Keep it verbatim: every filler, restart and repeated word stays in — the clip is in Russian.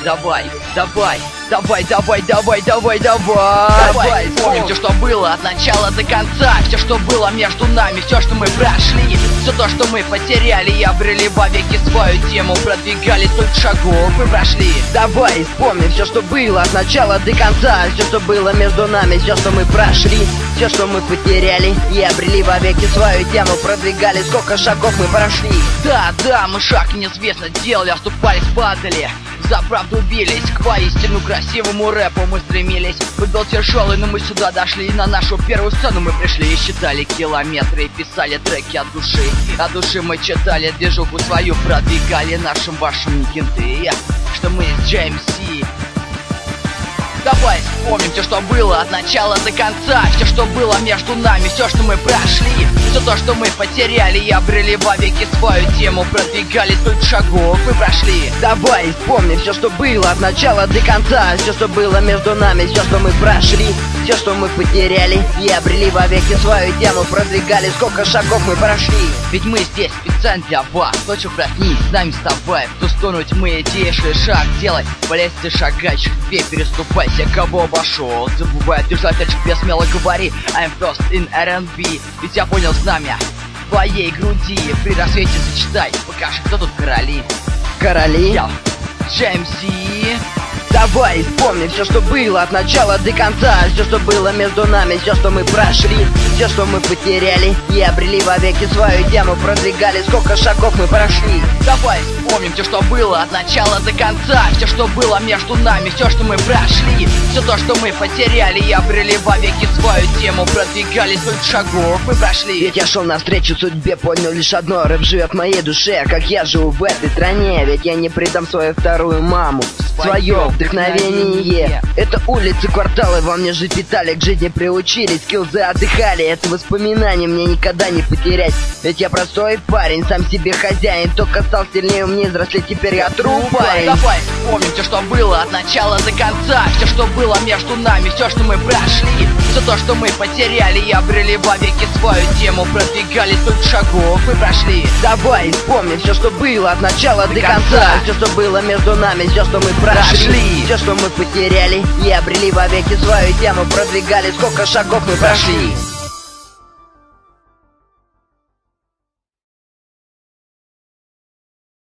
давай, давай, давай, давай, давай, давай, давай. Давай, вспомним все, что было от начала до конца. Все, что было между нами, все, что мы прошли. Все то, что мы потеряли и обрели вовеки свою тему. Продвигались, столько шагов мы прошли. Давай, вспомним все, что было от начала до конца. Все, что было между нами, все, что мы прошли. Все, что мы потеряли и обрели вовеки свою тему. Продвигались, сколько шагов мы прошли. Да, да, мы шаг неизвестно делали, оступались, падали, за правду бились, к воистину красивому рэпу мы стремились. Путь был тяжелый, но мы сюда дошли, и на нашу первую сцену мы пришли. И считали километры, и писали треки от души. От души мы читали, движуху свою продвигали. Нашим вашим не кенты, что мы из джей эм си. Давай вспомним все, что было от начала до конца. Все, что было между нами, все, что мы прошли. Все то, что мы потеряли и обрели вовеки свою тему. Продвигались, столько шагов мы прошли. Давай вспомним все, что было от начала до конца. Все, что было между нами, все, что мы прошли. Все, что мы потеряли и обрели вовеки свою тему. Продвигались, сколько шагов мы прошли. Ведь мы здесь специально для вас. Ночью проснись, с нами вставай. В ту сторону тьмы идеешь шаг делай. По лестнице шагай, две переступай. Все, кого обошел, забывай держать очки, смело говори. I'm first in эр энд би. Ведь я понял знамя в твоей груди. При рассвете зачитай, покажи, кто тут короли. Короли? Я джей эм си. Давай вспомним все, что было от начала до конца. Все, что было между нами, все, что мы прошли. Все, что мы потеряли и обрели вовеки свою тему. Продвигались, сколько шагов мы прошли. Давай вспомним все, что было от начала до конца. Все, что было между нами, все, что мы прошли. Все то, что мы потеряли и обрели вовеки свою тему. Продвигались, столько шагов мы прошли. Ведь я шел навстречу судьбе, понял лишь одно: рэп живет в моей душе, как я живу в этой стране. Ведь я не предам свою вторую маму, свое вдохновение. Это улицы, кварталы во мне же питали, к жизни приучились, скиллзы отдыхали. Это воспоминания мне никогда не потерять. Ведь я простой парень, сам себе хозяин. Только стал сильнее, умнее, взрослеть, теперь я тру парень. Давай вспомним все, что было от начала до конца. Все, что было между нами, все, что мы прошли. Все то, что мы потеряли и обрели вовеки свою тему. Продвигались, столько шагов мы прошли. Давай вспомним все, что было от начала до, до конца. конца Все, что было между нами, все, что мы прошли, прошли. Все, что мы потеряли и обрели вовеки свою тему. Продвигались, сколько шагов мы прошли.